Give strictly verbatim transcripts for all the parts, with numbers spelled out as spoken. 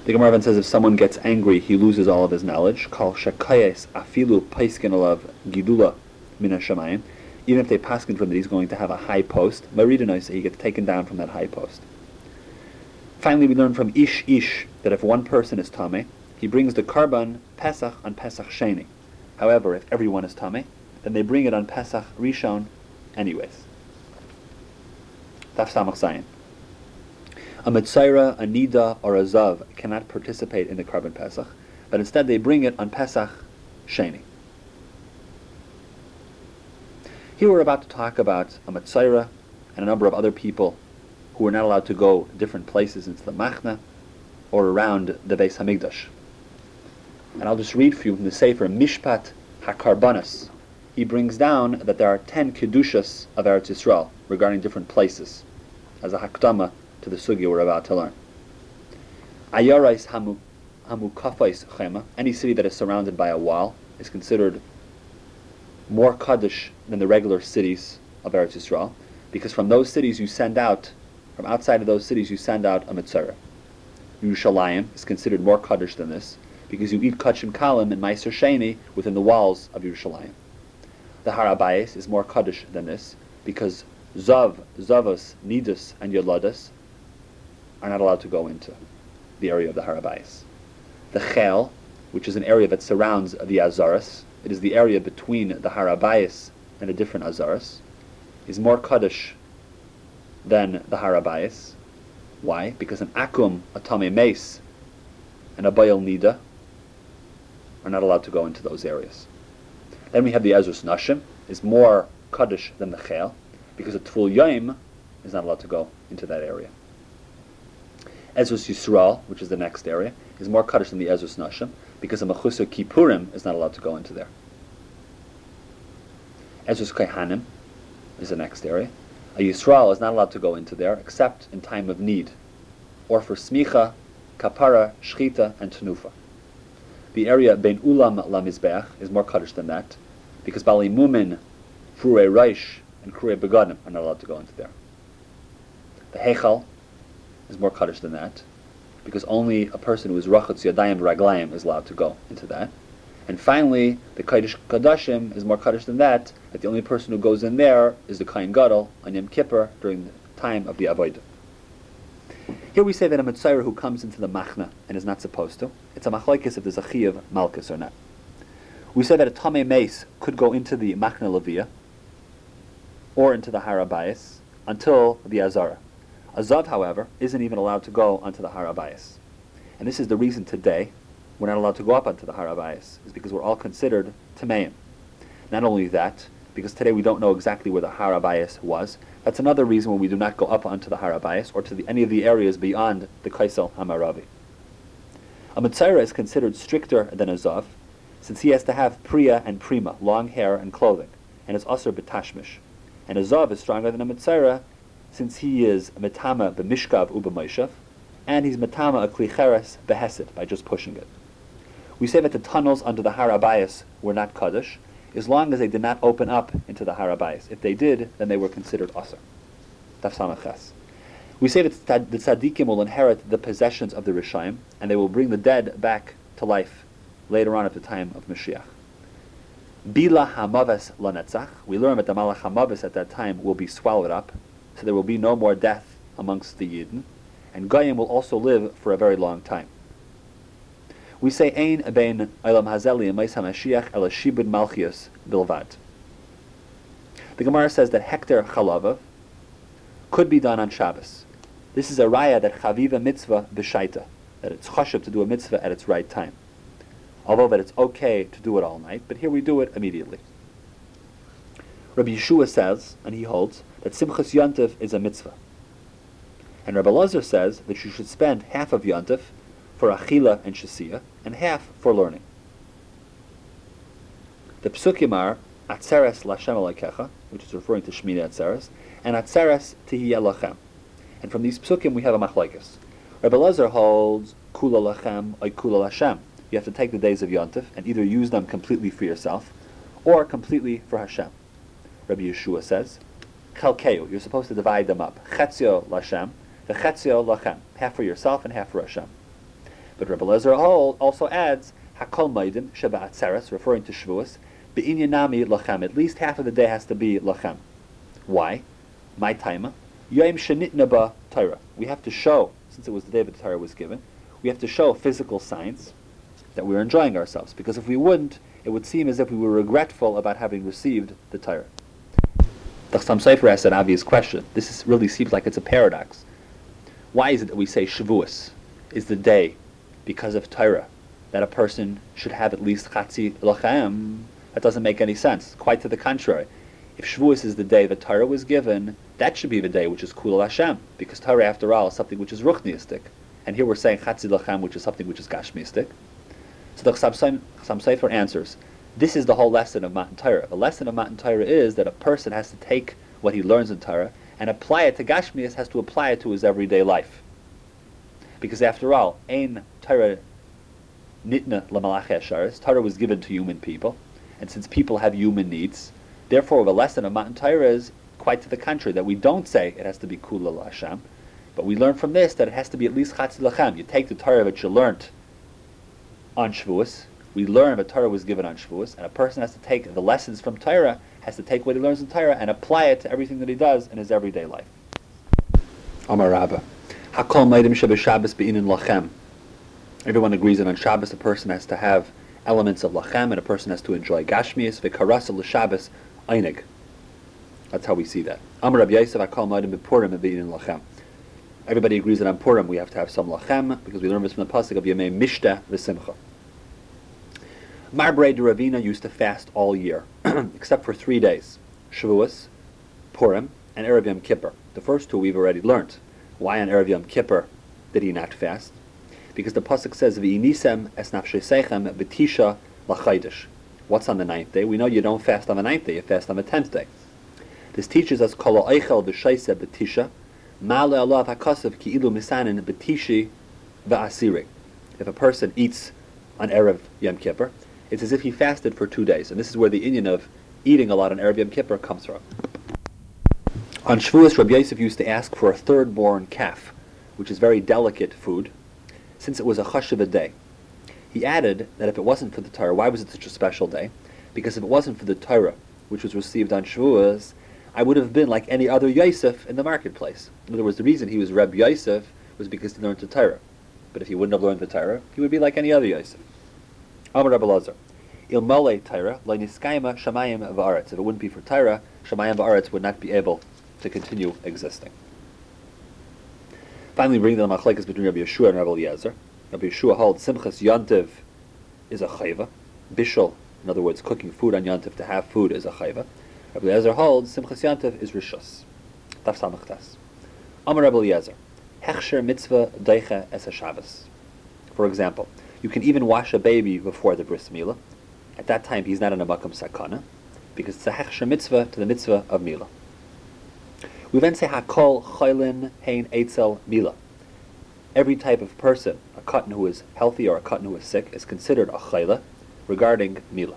The Gemara then says if someone gets angry, he loses all of his knowledge. Kal shekayes afilu paiskin alav gidula min hashamayim. Even if they paskin from that he's going to have a high post, Maridanoisa, he gets taken down from that high post. Finally, we learn from Ish Ish that if one person is Tameh, he brings the Karban Pesach on Pesach Sheni. However, if everyone is Tameh, then they bring it on Pesach Rishon anyways. Daf Samach Zayin. A Metzaira, a Nida, or a Zav cannot participate in the Karban Pesach, but instead they bring it on Pesach Sheni. Here we're about to talk about a Metzaira and a number of other people who are not allowed to go different places into the Machna or around the Beis Hamikdash. And I'll just read for you from the Sefer Mishpat HaKarbanos. He brings down that there are ten Kedushas of Eretz Yisrael regarding different places, as a Hakdama to the Sugya we're about to learn. Ayarais Hamu Hamukafais Chema, any city that is surrounded by a wall, is considered more Kaddish than the regular cities of Eretz Yisrael, because from those cities you send out, from outside of those cities you send out a Metzora. Yerushalayim is considered more Kaddish than this, because you eat Kachim Kalim and Meiser Sheni within the walls of Yerushalayim. The Har HaBayis is more Kaddish than this, because Zav, Zavos, Nidus, and Yoladas are not allowed to go into the area of the Har HaBayis. The Chel, which is an area that surrounds the Azaras, it is the area between the Har HaBayis and the different Azaras, is more Kaddish than the Har HaBayis. Why? Because an Akum, a Tamei Meis, and a Bayal Nida are not allowed to go into those areas. Then we have the Ezrus Nashim, is more Kaddish than the Chel, because a Tvul Yoim is not allowed to go into that area. Ezrus Yisrael, which is the next area, is more Kaddish than the Ezrus Nashim, because a Mechusar Kippurim is not allowed to go into there. Ezrus Kaihanim is the next area. A Yisrael is not allowed to go into there except in time of need, or for Smicha, Kapara, Shchita, and Tenufa. The area Ben Ulam La Mizbeach is more Kaddish than that, because Bali Mumin, Frue Reish, and Krue Begadim are not allowed to go into there. The Heichal is more Kaddish than that, because only a person who is Rachatz Yadayim Raglayim is allowed to go into that. And finally, the Kaddish Kadashim is more Kaddish than that, that the only person who goes in there is the Kohen Gadol on Yom Kippur during the time of the Avodah. Here we say that a Metzaira who comes into the Machna and is not supposed to, it's a machlokes if there's a Chiyav Malkus or not. We say that a Tamei Meis could go into the Machna Leviyah or into the Har HaBayis until the Azara. A Zav, however, isn't even allowed to go onto the Har HaBayis. And this is the reason today we're not allowed to go up onto the Har HaBayis, is because we're all considered Tameim. Not only that, because today we don't know exactly where the Har HaBayis was, that's another reason why we do not go up onto the Har HaBayis or to the, any of the areas beyond the Kaisel HaMaravi. A Metzaira is considered stricter than a Zav, since he has to have Priya and Prima, long hair and clothing, and is Asr B'tashmish. And a Zav is stronger than a Metzaira, since he is Metama B'mishkav U'b'moishav, and he's Metama a Klicheres B'hesed, by just pushing it. We say that the tunnels under the Har HaBayis were not Kaddish, as long as they did not open up into the Har HaBayis. If they did, then they were considered Asr. Daf Samach Ches. We say that the Tzaddikim will inherit the possessions of the Rishayim, and they will bring the dead back to life later on at the time of Mashiach. Bila Hamaves Lanetzach. We learn that the Malach Hamaves at that time will be swallowed up, so there will be no more death amongst the Yidden, and Goyim will also live for a very long time. We say Ein Bein Olam Hazeli and Meis HaMashiach Ela Shibud Malchius Bilvad. The Gemara says that Hekter Chalavav could be done on Shabbos. This is a raya that Chaviva Mitzvah B'Shaita, that it's chashuv to do a mitzvah at its right time. Although that it's okay to do it all night, but here we do it immediately. Rabbi Yeshua says, and he holds, that Simchas Yontif is a mitzvah. And Rabbi Lazar says that you should spend half of Yontif for Achila and Shasiyah, and half for learning. The Psukim are Atzeres Lashem Alekecha, which is referring to Shmini Atzeres, and Atzeres Tihiyeh Lachem. And from these Psukim we have a machlokes. Rabbi Lazar holds Kula Lachem or Kula Lashem. You have to take the days of Yontif and either use them completely for yourself or completely for Hashem. Rabbi Yeshua says, Chelkeu, you're supposed to divide them up. Chetzio Lashem, the Chetzio Lachem, half for yourself and half for Hashem. But Rebbe Lezer also adds, Hakol Maidim Sheba Atzeres, referring to Shavuos, Be'inyanami Lachem. At least half of the day has to be Lachem. Why? My taima. Yom Shenitna Ba Torah. We have to show, since it was the day that the Torah was given, we have to show physical signs that we're enjoying ourselves. Because if we wouldn't, it would seem as if we were regretful about having received the Torah. The Chassam Sofer asked an obvious question. This is, really seems like it's a paradox. Why is it that we say Shavuos is the day, because of Torah, that a person should have at least Chatzi Lachem? That doesn't make any sense. Quite to the contrary. If Shavuos is the day the Torah was given, that should be the day which is Kul Hashem, because Torah, after all, is something which is Ruchniistic. And here we're saying Chatzi Lachem, which is something which is Gashmiistic. So the Chassam Sofer answers, this is the whole lesson of Matan Torah. The lesson of Matan Torah is that a person has to take what he learns in Torah and apply it to Gashmias, has to apply it to his everyday life. Because after all, Ein Torah Nitna L'Malachei Hasharis, Torah was given to human people, and since people have human needs, therefore the lesson of Matan Torah is quite to the contrary, that we don't say it has to be Kula Hashem, but we learn from this that it has to be at least Chatzi Lachem. You take the Torah that you learned on Shavuos, we learn that Torah was given on Shavuos, and a person has to take the lessons from Torah, has to take what he learns in Torah and apply it to everything that he does in his everyday life. Amar Rabba, Hakol Maidim Shabbos Be'inin Lachem. Everyone agrees that on Shabbos a person has to have elements of Lachem, and a person has to enjoy Gashmias, V'karasa L'Shabbos Einig. That's how we see that. Amar Rabbi Yosef, Hakol Maidim Be'Purim Be'inin Lachem. Everybody agrees that on Purim we have to have some Lachem, because we learn this from the pasuk of Yemei Mishta V'Simcha. Marbrei de Ravina used to fast all year, except for three days, Shavuos, Purim, and Erev Yom Kippur. The first two we've already learned. Why on Erev Yom Kippur did he not fast? Because the pasuk says, V'inisem es nafshesechem b'tisha l'chaydish. What's on the ninth day? We know you don't fast on the ninth day, you fast on the tenth day. This teaches us, Kol ha'oichel v'shaise b'tisha, ma'ale alav ha'kasav ki'ilu misanin b'tishi v'asiri. If a person eats on Erev Yom Kippur, it's as if he fasted for two days. And this is where the inyan of eating a lot on Erev Yom Kippur comes from. On Shavuos, Rabbi Yosef used to ask for a third-born calf, which is very delicate food, since it was a chashuva day. He added that if it wasn't for the Torah, why was it such a special day? Because if it wasn't for the Torah, which was received on Shavuos, I would have been like any other Yosef in the marketplace. In other words, the reason he was Reb Yosef was because he learned the Torah. But if he wouldn't have learned the Torah, he would be like any other Yosef. Amar Rabbi Lazar, Il mole Torah, lo niskayma shamayim v'aretz. If it wouldn't be for Torah, shamayim v'aretz would not be able to continue existing. Finally, bringing the machlekes between Rabbi Yeshua and Rabbi Eliezer. Rabbi Yeshua holds Simchas Yontiv is a chayva. Bishul, in other words, cooking food on Yontiv to have food is a chayva. Rabbi Eliezer holds Simchas Yontiv is rishus. Taf samach tes. Amar Rabbi Eliezer, hechsher mitzvah deicha es haShabbos. For example, you can even wash a baby before the bris milah. At that time, he's not in a makam sakana, because it's a hechsher mitzvah to the mitzvah of milah. We then say hakol chaylin hein eitzel milah. Every type of person, a katan who is healthy or a katan who is sick, is considered a chayla regarding milah.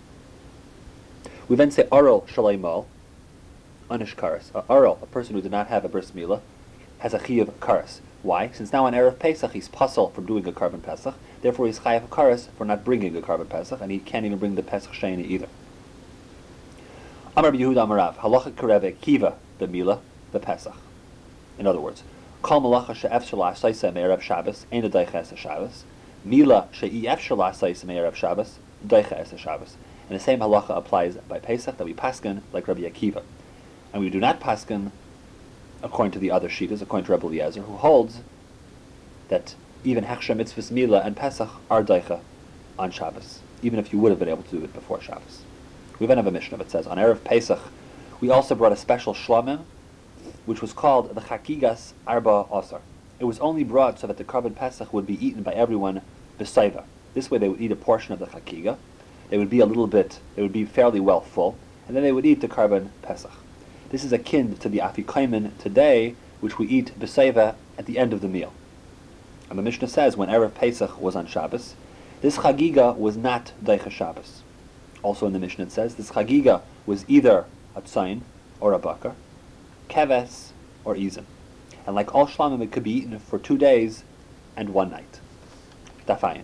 We then say aral shalei mal, anish karas. A aral, a person who did not have a bris milah, has a chiyuv karas. Why? Since now on Erev Pesach he's puzzled from doing a carbon Pesach, therefore he's chayav karas for not bringing a carbon Pesach, and he can't even bring the Pesach Sheni either. Amar Yehuda Amarav, halacha kareve kiva the milah the Pesach. In other words, kol malacha she'ef shalah saisa me'erev Shabbos ein daicha es Shabbos, milah she'ef shalah saisa me'erev Shabbos daicha es Shabbos. And the same halacha applies by Pesach that we paskin like Rabbi Akiva, and we do not paskin according to the other shitas, according to Rabbi Eliezer, who holds that even hechsher mitzvahs milah and Pesach are daicha on Shabbos, even if you would have been able to do it before Shabbos. We then have a Mishnah that says on Erev Pesach we also brought a special shlamim, which was called the chakigas arba asar. It was only brought so that the carbon Pesach would be eaten by everyone b'saiva. This way they would eat a portion of the chakiga, they would be a little bit, they would be fairly well full, and then they would eat the carbon Pesach. This is akin to the afikomen today, which we eat b'seiva at the end of the meal. And the Mishnah says when Erev Pesach was on Shabbos, this chagiga was not daicha Shabbos. Also in the Mishnah it says this chagiga was either a tzayin or a bakar, keves or izin. And like all shlamim, it could be eaten for two days and one night. Dafayin.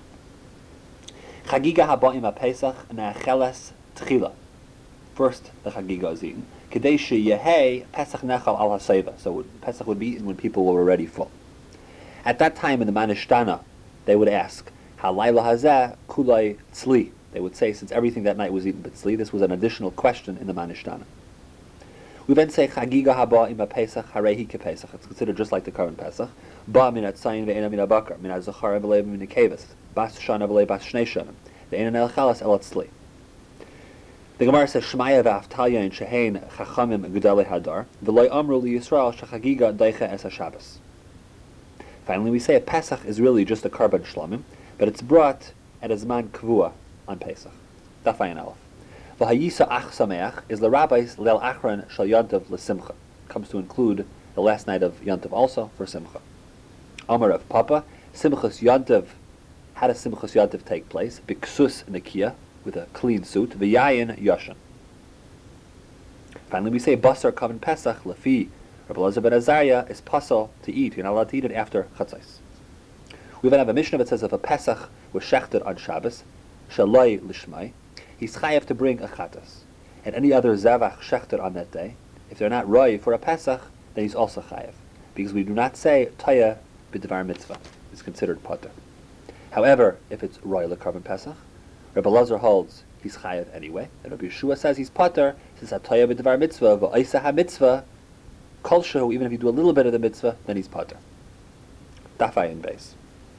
Chagiga haba'im ha-Pesach ne'acheles tchila. First, the Chagiga is eaten. Kedei sheyehei Pesach nechal al haseiva. So Pesach would be eaten when people were already full. At that time in the Manishtana, they would ask, Halayla hazeh kulai tzli. They would say, since everything that night was eaten b'tzli, this was an additional question in the Manishtana. We then say, Chagiga haba ima Pesach harehi ke Pesach. It's considered just like the current Pesach. Ba min atzayin ve'ena min abakar, min azachar v'lei min kevis, bas shana v'lei bas shnei shanim, ve'ena el chalas el tzli. The Gemara says, Shmaya v'aftalya in shehein chachamim gudalei hadar, v'loi amru li Yisrael shechagiga daicha es ha-Shabbos. Finally, we say a Pesach is really just a karban shlamim, but it's brought at a zman kvua on Pesach. Dafayin Aleph. V'hayisa ach sameach is the rabbis leil achron shal yantav l'simcha. Comes to include the last night of yantav also for simcha. Amar of Papa, simchas yantav. How does simchas yantav take place? Biksus nekia, with a clean suit. V'yayin yoshan. Finally, we say basar kaven Pesach lefi. Rabbi Elazar ben Azariah is pasal to eat. You're not allowed to eat it after chatzos. We then have a Mishnah that says if a Pesach was shechted on Shabbos, shaloi lishmai, he's chayav to bring a chatas. And any other zavach shechted on that day, if they're not roi for a Pesach, then he's also chayav. Because we do not say taya b'dvar mitzvah. It's considered potter. However, if it's roi l'karban Pesach, Rabbi Elazar holds he's chayav anyway. And Rabbi Yeshua says he's potter, since taya b'dvar mitzvah, v'oisa ha-mitzvah, kol shehu, even if you do a little bit of the mitzvah, then he's potter. Dafayin base.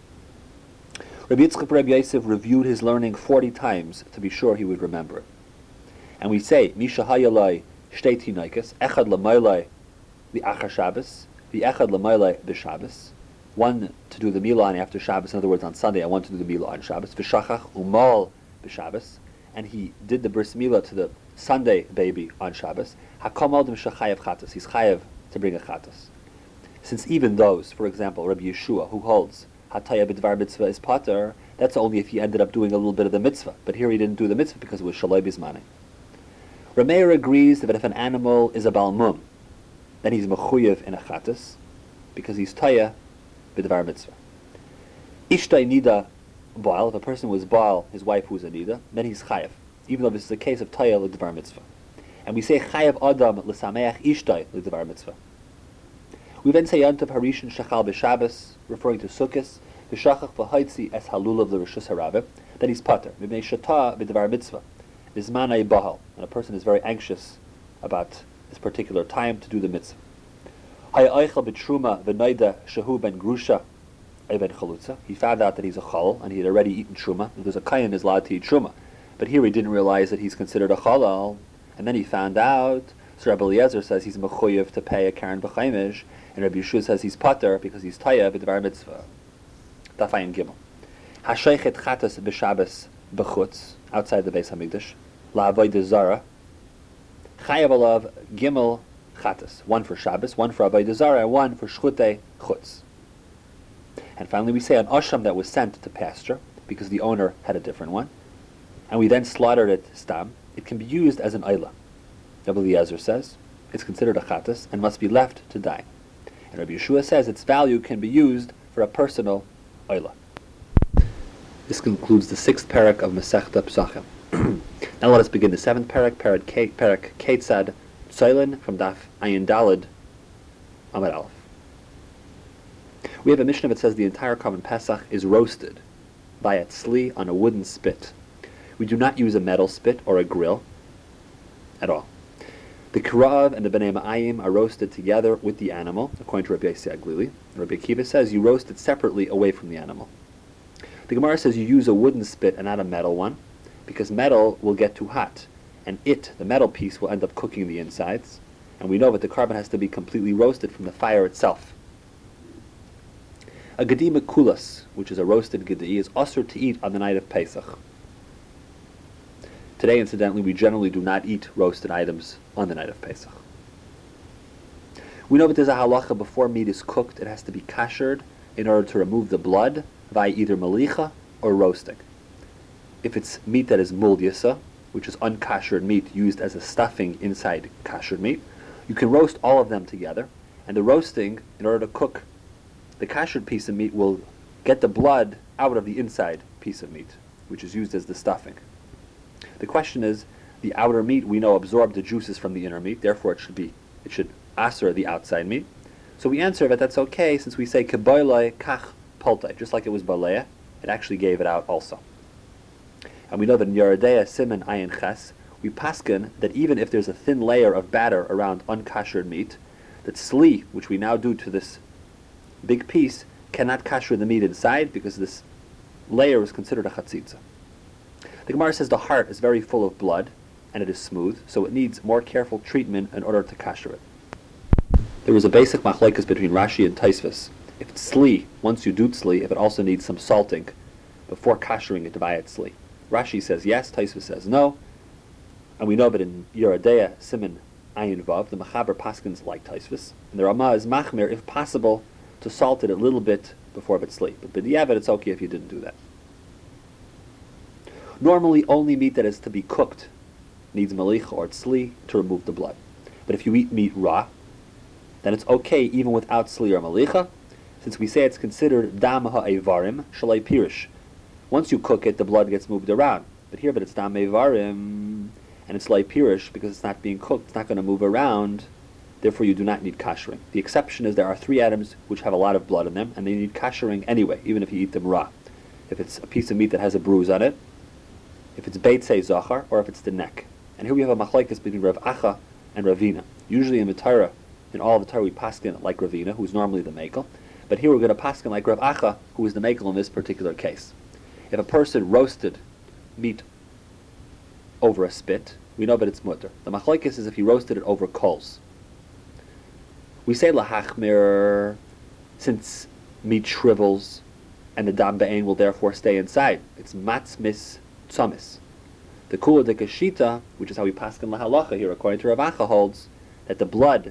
Rabbi Yitzchak Rabbi Yosef reviewed his learning forty times to be sure he would remember it. And we say, Misha hayalai shtei tinaikos, echad l'maylai li'achar Shabbos, v'echad l'maylai b'Shabbos. One to do the milah on after Shabbos, in other words on Sunday, and one to do the milah on Shabbos. V'shachach umal b'Shabbos. And he did the bris milah to the Sunday baby on Shabbos. Hakam aldim shachayav chatas. He's chayav to bring a chatas. Since even those, for example, Rabbi Yeshua, who holds Hataya b'dvar mitzvah is pater, that's only if he ended up doing a little bit of the mitzvah. But here he didn't do the mitzvah because it was shaloi bizmane. Rameir agrees that if an animal is a balmum, then he's mechuyev in a chatas, because he's taya b'dvar mitzvah. Ishtay nida baal, if a person was baal, his wife was a nida, then he's chayav, even though this is a case of taya l'dvar mitzvah. And we say chayav adam l'sameach ishtay l'dvar mitzvah. We then say Yantav Harishan Shachal b'Shabbos, referring to Sukkos, v'shachach v'haitzi es halulav l'Rishus Harabah, that he's pater, v'mei shata b'dvar mitzvah, v'zmanai bahal, and a person is very anxious about this particular time to do the mitzvah. Hay'aichel b'truma v'naida shehu ben grusha ben chalutza. He found out that he's a chal, and he had already eaten truma, because a kayan is allowed to eat truma. But here he didn't realize that he's considered a chalal, and then he found out, so Rabbi Eliezer says he's mechuyev to pay a karen b'chaimish, and Rabbi Yeshua says he's pater because he's taya b'dvar mitzvah. Dafayin Gimel. Hasheichet chatas b'Shabbos b'chutz, outside the Beis Hamikdash, la'avodah zara, chayav alav Gimel chatas, one for Shabbos, one for avodah zara, and one for shchutei chutz. And finally we say an asham that was sent to pasture, because the owner had a different one, and we then slaughtered it stam, it can be used as an oila. Rabbi Eliezer says it's considered a chatas and must be left to die. And Rabbi Yeshua says its value can be used for a personal oila. This concludes the sixth parak of Masechta Pesachim. Now let us begin the seventh parak, parak Ketzad Tzoilin from Daf Ayin Dalid Amud Aleph. We have a Mishnah that says the entire common Pesach is roasted by a tzli on a wooden spit. We do not use a metal spit or a grill at all. The Kirav and the Bnei Ma'ayim are roasted together with the animal, according to Rabbi Yossi Aglili. Rabbi Akiva says you roast it separately away from the animal. The Gemara says you use a wooden spit and not a metal one, because metal will get too hot, and it, the metal piece, will end up cooking the insides, and we know that the carbon has to be completely roasted from the fire itself. A gedi mekulas, which is a roasted gedi, is usher to eat on the night of Pesach. Today, incidentally, we generally do not eat roasted items on the night of Pesach. We know that there's a halacha before meat is cooked, it has to be kashered in order to remove the blood via either malicha or roasting. If it's meat that is mulyasa, which is unkashered meat used as a stuffing inside kashered meat, you can roast all of them together, and the roasting, in order to cook the kashered piece of meat, will get the blood out of the inside piece of meat, which is used as the stuffing. The question is, the outer meat we know absorbed the juices from the inner meat, therefore it should be it should aser the outside meat. So we answer that that's okay, since we say keboiloi kach poltai, just like it was baleya, it actually gave it out also. And we know that in Yeridea Siman Ayin Ches, we paskin that even if there's a thin layer of batter around unkashered meat, that sli, which we now do to this big piece, cannot kasher the meat inside because this layer is considered a chatzitza. The Gemara says the heart is very full of blood and it is smooth, so it needs more careful treatment in order to kasher it. There was a basic machlekes between Rashi and Taisvis. If it's sli, once you do tzli, if it also needs some salting before kashering it by its sli. Rashi says yes, Taisvis says no, and we know that in Yeridea Siman Ayin Vav, the Mechaber paskins like Taisvis, and the Ramah is machmir, if possible, to salt it a little bit before b'tzli. But b'diavad, it's okay if you didn't do that. Normally, only meat that is to be cooked needs malich or tzli to remove the blood. But if you eat meat raw, then it's okay even without tzli or malicha, since we say it's considered dam ha'evarim shalei pirish. Once you cook it, the blood gets moved around. But here, but it's dam ha'evarim, and it's lei pirish because it's not being cooked, it's not going to move around, therefore you do not need kashering. The exception is there are three items which have a lot of blood in them, and they need kashering anyway, even if you eat them raw. If it's a piece of meat that has a bruise on it, if it's beitzei zachar, or if it's the neck. And here we have a machlekes between Rav Acha and Ravina. Usually in the Torah, in all the Torah we paskin like Ravina, who's normally the mekel, but here we're going to paskin like Rav Acha, who is the mekel in this particular case. If a person roasted meat over a spit, we know that it's mutter. The machlekes is if he roasted it over coals. We say lahachmir, since meat shrivels, and the dam be'ein will therefore stay inside. It's matzmis tzamis. The kula de kashita, which is how we paskin lahalacha here, according to Rav Acha, holds that the blood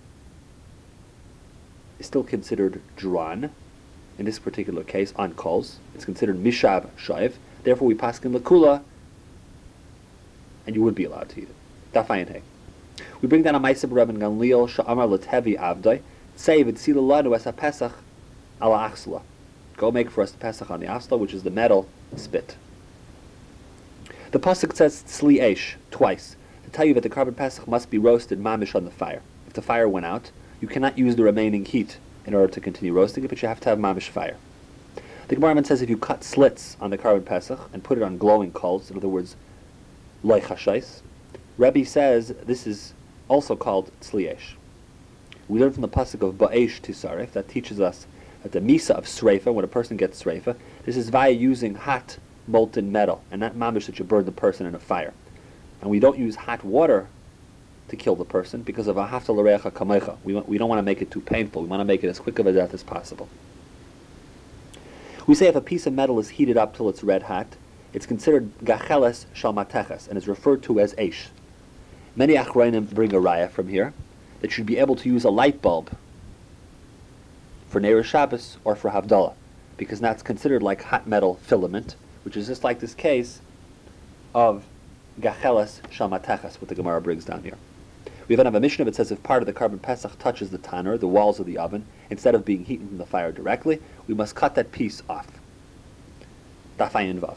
is still considered drawn, in this particular case, on coals. It's considered mishab shaiv. Therefore, we paskin lakula, and you would be allowed to eat it. Dafayin hey. We bring down a ma'aseh Rabban Gamliel sha'amar l'tevi avdai, say v'tzila lanu es ha-pesach ala achsla. Go make for us the pesach on the achsla, which is the metal spit. The pasuk says tzli eish twice to tell you that the carbon pesach must be roasted mamish on the fire. If the fire went out, you cannot use the remaining heat in order to continue roasting it, but you have to have mamish fire. The Gemara says if you cut slits on the carbon pesach and put it on glowing coals, in other words, loy chashais, Rebbe says this is also called tzli eish. We learn from the pasuk of ba'esh tisaref that teaches us that the misa of sreifa, when a person gets sreifa, this is via using hot molten metal, and not mamish that you burn the person in a fire. And we don't use hot water to kill the person because of ahafta l'reacha kamecha. We we don't want to make it too painful. We want to make it as quick of a death as possible. We say if a piece of metal is heated up till it's red hot, it's considered gacheles shal mateches and is referred to as eish. Many achrayim bring a raya from here that should be able to use a light bulb for Neiros Shabbos or for Havdalah, because that's considered like hot metal filament, which is just like this case of gacheles shal mateches, what the Gemara brings down here. We even have a Mishnah that says if part of the carbon pesach touches the tanner, the walls of the oven, instead of being heated from the fire directly, we must cut that piece off. Dafayin vav.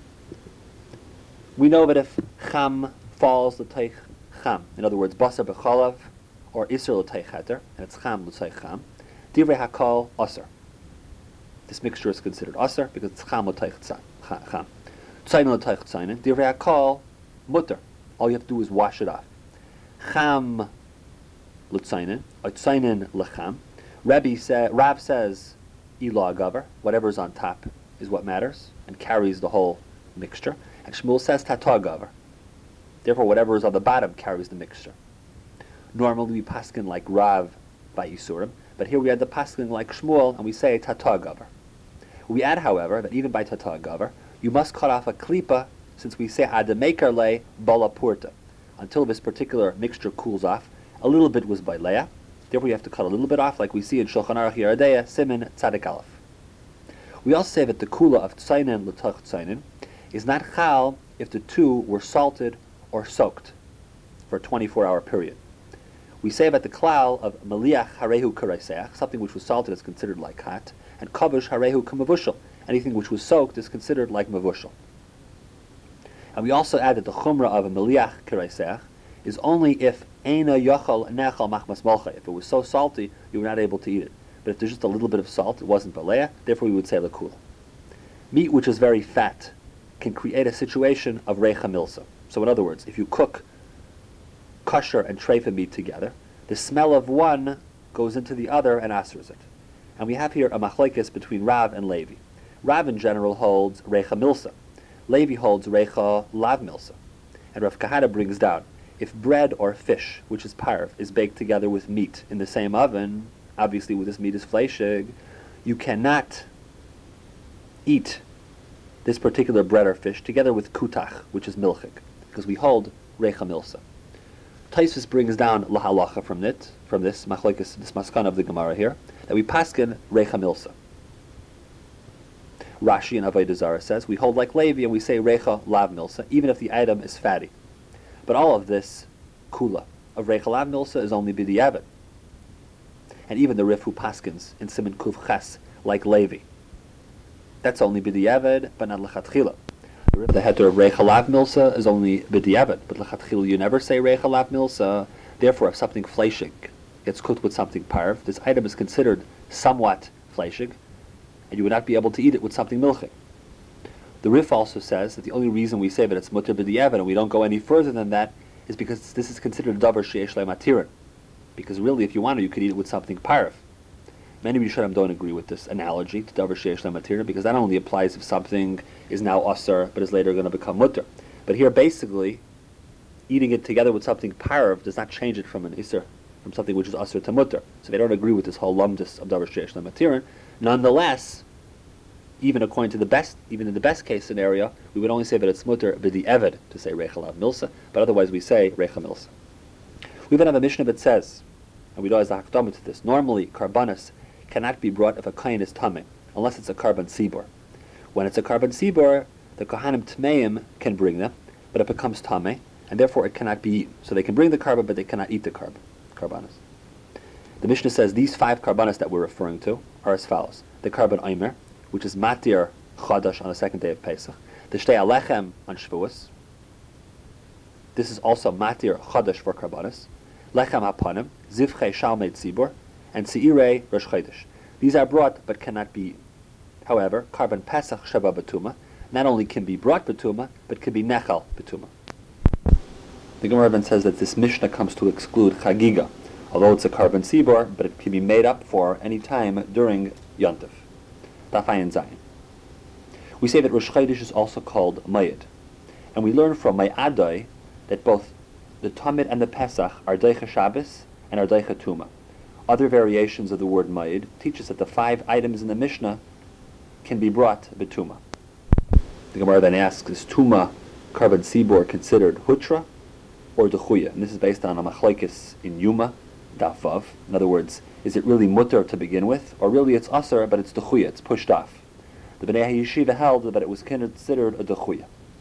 We know that if cham falls l'teich cham, in other words, basar b'chalav or iser l'teich heter, and it's cham l'teich cham, divrei hakol aser. This mixture is considered aser because it's cham l'teich cham. Tzayin l'teich tzayin, divrei hakol mutter. All you have to do is wash it off. Cham l'tzayin, or tzayin l'cham. Rabbi sa- Rav says ilah agavar, whatever is on top is what matters and carries the whole mixture. And Shmuel says tata agavar. Therefore, whatever is on the bottom carries the mixture. Normally, we paskin like Rav by Yisurim, but here we add the paskin like Shmuel, and we say tata agavar. We add, however, that even by tata agavar, you must cut off a klipa, since we say ademekar le bala purta. Until this particular mixture cools off, a little bit was by leah. Therefore, you have to cut a little bit off, like we see in Shulchan Aruch Yeridea Siman Tzadik Aleph. We also say that the kula of tzainin l'tach tzainin is not chal if the two were salted or soaked for a twenty-four hour period. We say that the klal of maliach harehu kareseach, something which was salted is considered like hot, and kavush harehu kamavushal, anything which was soaked is considered like mavushal. And we also add that the chumrah of a meliach kireisech is only if eina yochal nechal machmas molcha. If it was so salty, you were not able to eat it. But if there's just a little bit of salt, it wasn't baleah, therefore we would say lekula. Meat which is very fat can create a situation of reicha milsa. So in other words, if you cook kosher and treifa meat together, the smell of one goes into the other and asers it. And we have here a machlekes between Rav and Levi. Rav in general holds reicha milsa. Levi holds reicha lav milsa. And Rav Kahana brings down, if bread or fish, which is parv, is baked together with meat in the same oven, obviously with this meat is fleishig, you cannot eat this particular bread or fish together with kutach, which is milchik, because we hold reicha milsa. Taisus brings down lahalacha from it, from this machlekes, this maskan of the Gemara here, that we paskin reicha milsa. Rashi in Avodah Zarah says we hold like Levi and we say reicha lav milsa, even if the item is fatty. But all of this kula of reicha lav milsa is only b'diavad. And even the Rif who paskins in Siman Kuf Ches like Levi, that's only b'diavad, but not lechatchila. The heter of reicha lav milsa is only b'diavad, but lechatchila you never say reicha lav milsa. Therefore, if something fleishig gets cooked with something parv, this item is considered somewhat fleishig, and you would not be able to eat it with something milchik. The Rif also says that the only reason we say that it's mutter b'diavad and we don't go any further than that is because this is considered davar sheyesh le matirin. Because really, if you want to, you could eat it with something parv. Many Rishonim don't agree with this analogy to davar sheyesh le matirin because that only applies if something is now asur but is later going to become mutter. But here, basically, eating it together with something parv does not change it from an isur, from something which is asur to mutter. So they don't agree with this whole lumdus of davar sheyesh le matirin. Nonetheless, even according to the best, even in the best case scenario, we would only say that it's mutter b'di'evad to say reicha lav milsa, but otherwise we say reicha milsa. We even have a Mishnah that says, and we know as the hakdama to this, normally karbanis cannot be brought if a kain is tameh, unless it's a karban sibor. When it's a karban sibor, the kohanim tmeim can bring them, but it becomes tameh, and therefore it cannot be eaten. So they can bring the karban, but they cannot eat the karban, karbanis. The Mishnah says these five karbanis that we're referring to are as follows: the karban omer, which is matir chadash on the second day of Pesach; the shtei alechem on Shavuos. This is also matir chadash for karbanis; lechem hapanim, zivchei shalmei tzibor, and seirei rosh chodesh. These are brought but cannot be eaten. However, karban Pesach sheba betuma not only can be brought betuma, but can be nechal betuma. The Gemara then says that this Mishnah comes to exclude chagiga, although it's a karban sibor, but it can be made up for any time during Yontif. Tafayin Zayin. We say that Rosh Chodesh is also called Mayid, and we learn from Mayadai that both the Tamid and the Pesach are Deicha Shabbos and are Deicha Tuma. Other variations of the word Mayid teach us that the five items in the Mishnah can be brought betuma. The Gemara then asks, is Tuma karban sibor considered Hutra or Dechuya? And this is based on a machlekes in Yuma, Dafav. In other words, is it really mutter to begin with, or really it's asar, but it's dechuya, it's pushed off? The Bnei HaYeshiva held that it was considered a dechuya.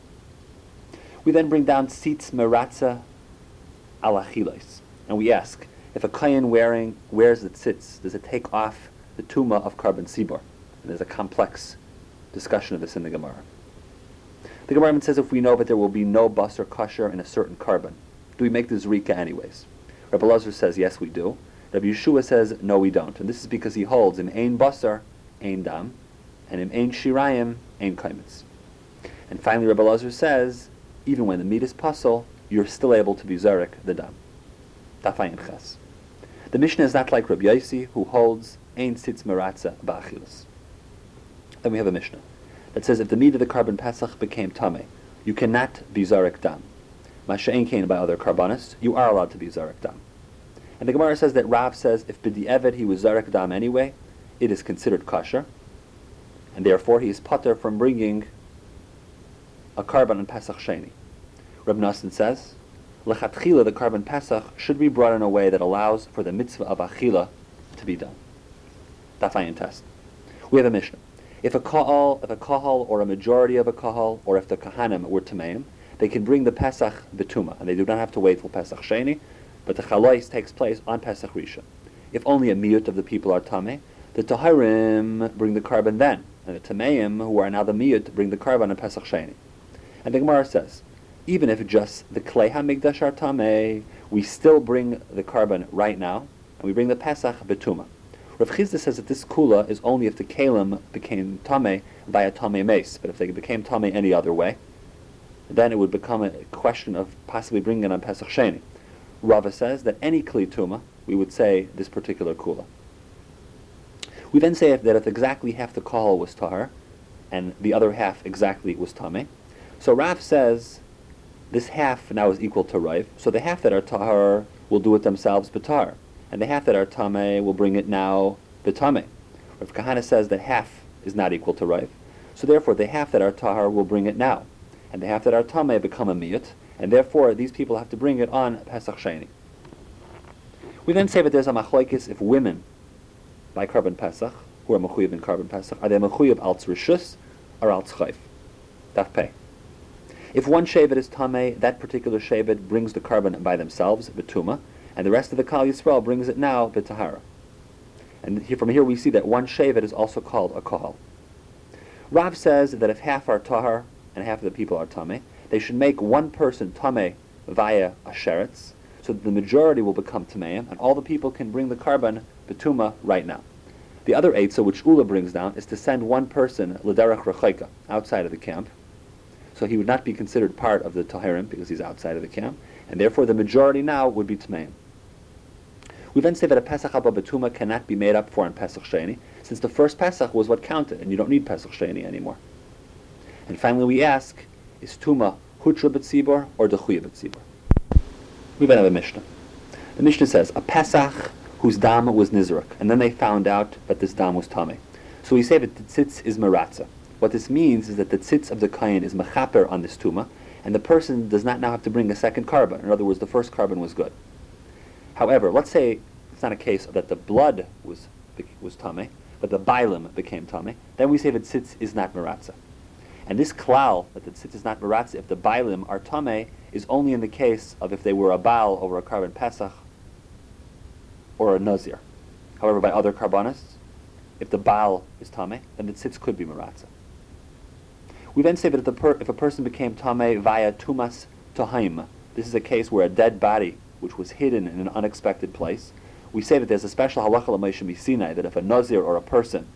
We then bring down sitz meratza alachilos, and we ask, if a kohen wearing wears the tzitz, does it take off the tuma of karban sibor? And there's a complex discussion of this in the Gemara. The Gemara says if we know that there will be no bas or kosher in a certain karban, do we make the zrika anyways? Rabbi Lazar says yes, we do. Rabbi Yeshua says no, we don't, and this is because he holds in ein basar, ein dam, and in ein shirayim, ein kaimitz. And finally, Rabbi Lazar says even when the meat is pasul, you're still able to be zarek the dam. Tafayin ches. The Mishnah is not like Rabbi Yossi, who holds ein sitz meratza ba'achilas. Then we have a Mishnah that says if the meat of the karban Pesach became tameh, you cannot be zarek dam. Masha'en kain by other karbanis, you are allowed to be zarek dam. And the Gemara says that Rav says if b'di'evet he was zarek dam anyway, it is considered kosher, and therefore he is pater from bringing a karban on Pesach Sheni. Reb Nassan says, lechatchila the karban Pesach should be brought in a way that allows for the mitzvah of achila to be done. Tafayin test. We have a Mishnah. If a kahal, if a kahal or a majority of a kahal, or if the kahanim were tameim, they can bring the Pesach betuma, and they do not have to wait till Pesach Sheni, but the chalais takes place on Pesach Rishon. If only a miyut of the people are tameh, the taharim bring the karban then, and the Tameim, who are now the Miyut, bring the Karban on Pesach Sheni. And the Gemara says, even if just the Klei HaMikdash are Tamei, we still bring the Karban right now, and we bring the Pesach Betuma. Rav Chizda says that this Kula is only if the Kalim became Tamei by a Tamei Mace, but if they became Tamei any other way, then it would become a question of possibly bringing it on Pesach Sheni. Rava says that any Kli Tuma, we would say this particular Kula. We then say that if exactly half the Kahal was Tahar, and the other half exactly was Tameh, so Rav says this half now is equal to Rav, so the half that are Tahar will do it themselves B'tar, and the half that are Tameh will bring it now B'tameh. Rav Kahana says that half is not equal to Rav, so therefore the half that are Tahar will bring it now, and the half that are Tameh become a Miyut, and therefore these people have to bring it on Pesach Sheni. We then say that there's a machlokes if women by Karban Pesach, who are mechuyev in Karban Pesach, are they mechuyev al tzrishus or al tzchayf? Daf pei. If one shevet is tamei, that particular shevet brings the Karban by themselves, betuma, and the rest of the Kal Yisrael brings it now, betahara. And here, from here we see that one shevet is also called a kahal. Rav says that if half are tahar and half of the people are tamei, they should make one person tamei via a sheretz, so that the majority will become tameim, and all the people can bring the Karban betuma right now. The other eitzah, which Ula brings down, is to send one person l'derech rechaika, outside of the camp. So he would not be considered part of the tahirim because he's outside of the camp, and therefore the majority now would be tameim. We then say that a Pesach Haba betuma cannot be made up for on Pesach Sheni, since the first Pesach was what counted, and you don't need Pesach Sheni anymore. And finally we ask, is Tuma Hutra b'tzibor or Dechuya b'tzibor? We then have a Mishnah. The Mishnah says, a Pesach whose dam was nizrak, and then they found out that this dam was tameh. So we say that the tzitz is maratza. What this means is that the tzitz of the kain is mechaper on this tuma, and the person does not now have to bring a second Karban. In other words, the first Karban was good. However, let's say it's not a case that the blood was was tameh, but the bailim became tameh. Then we say that tzitz is not maratza. And this klal, that the tzitz is not maratza, if the bailim are tameh, is only in the case of if they were a baal over a Karban Pesach, or a nazir. However, by other karbanists, if the baal is tameh, then the tzitz could be maratza. We then say that if, the per- if a person became tameh via tumas tahaim, this is a case where a dead body, which was hidden in an unexpected place, we say that there's a special halacha l'moshe misinai, that if a nazir or a person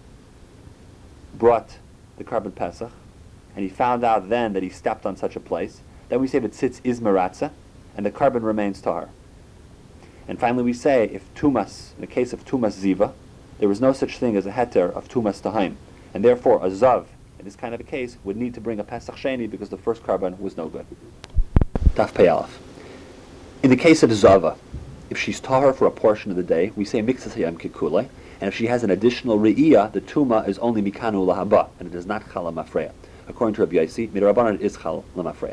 brought the Karban Pesach, and he found out then that he stepped on such a place, then we say that tzitz is maratza, and the Karban remains tahar. And finally we say, if Tumas, in the case of Tumas Ziva, there was no such thing as a heter of Tumas Tahaim, and therefore a Zav, in this kind of a case, would need to bring a Pesach Sheni because the first Karban was no good. Daf Pei Aleph. In the case of Zava, if she's tahar for a portion of the day, we say Mixas Hayam Kikulei, and if she has an additional Re'iyah, the Tuma is only Mikanu Lahaba, and it is not Chala Mafreya. According to Rabbi Yaisi, Midrabanan it is Chal Lamafreya.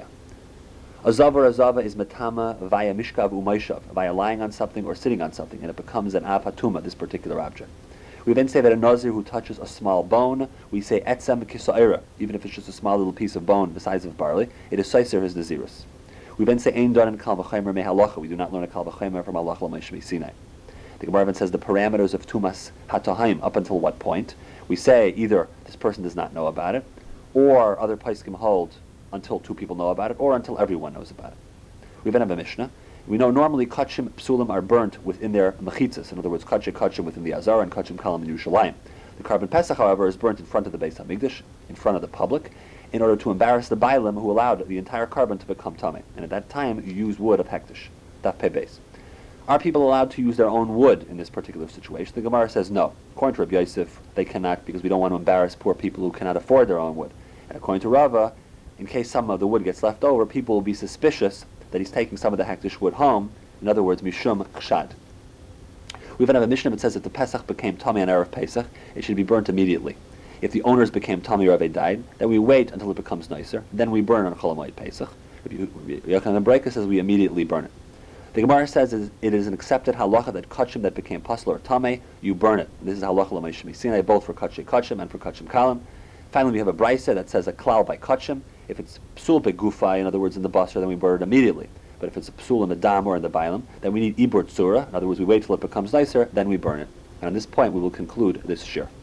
A zava or a zava is matama via mishkav umayshav, via lying on something or sitting on something, and it becomes an afatuma, this particular object. We then say that a nazir who touches a small bone, we say etzem kisa'ira, even if it's just a small little piece of bone the size of barley, it is saiser his nazirus. We then say ein don and kal v'chaymer mehalacha, we do not learn a kal v'chaymer from halacha l'meish Sinai. The Gemara then says the parameters of tumas hatahaim, up until what point? We say either this person does not know about it, or other poskim hold until two people know about it, or until everyone knows about it. We then have a Mishnah. We know normally kachim psulim are burnt within their mechitzas. In other words, kachim kachim within the Azar and kachim kalam in Yerushalayim. The Karban Pesach, however, is burnt in front of the Beis Hamikdash, in front of the public, in order to embarrass the Bailim who allowed the entire Karban to become tamei. And at that time, you use wood of hektish, daf pei beis. Are people allowed to use their own wood in this particular situation? The Gemara says no. According to Rabbi Yosef, they cannot, because we don't want to embarrass poor people who cannot afford their own wood. And according to Rava, in case some of the wood gets left over, people will be suspicious that he's taking some of the hektish wood home. In other words, mishum chshad. We even have a Mishnah that says that the Pesach became tamei on Erev Pesach, it should be burnt immediately. If the owners became tamei or they died, then we wait until it becomes nicer, then we burn on Chol Hamoed Pesach. Yochanan Breika says we immediately burn it. The Gemara says it is an accepted halacha that kachim that became pasal or tamei, you burn it. This is halacha l'meish Sinai, both for kachim kachim and for kachim kalam. Finally, we have a brisa that says a klal by kachim. If it's psul begufai, in other words, in the basar, then we burn it immediately. But if it's a psul in the dam or in the bailam, then we need ibur tzura. In other words, we wait till it becomes nicer, then we burn it. And on this point, we will conclude this shir.